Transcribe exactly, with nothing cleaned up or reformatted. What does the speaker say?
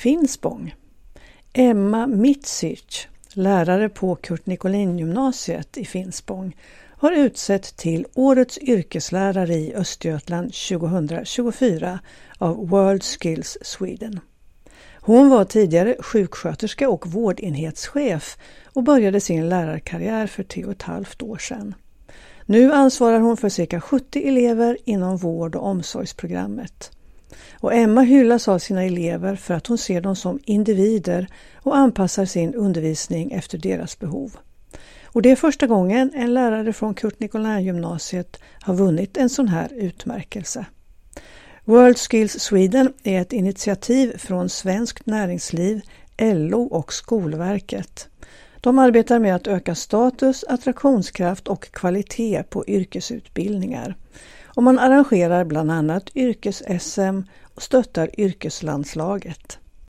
Finspång. Emma Mitsic, lärare på Kurt Nicolin-gymnasiet i Finspång, har utsett till Årets yrkeslärare i Östergötland tjugohundratjugofyra av World Skills Sweden. Hon var tidigare sjuksköterska och vårdenhetschef och började sin lärarkarriär för tre och ett halvt år sedan. Nu ansvarar hon för cirka sjuttio elever inom vård- och omsorgsprogrammet. Och Emma hyllas av sina elever för att hon ser dem som individer och anpassar sin undervisning efter deras behov. Och det är första gången en lärare från Kurt Nicolin-gymnasiet har vunnit en sån här utmärkelse. World Skills Sweden är ett initiativ från Svenskt Näringsliv, L O och Skolverket. De arbetar med att öka status, attraktionskraft och kvalitet på yrkesutbildningar. Och man arrangerar bland annat yrkes-S M och stöttar yrkeslandslaget.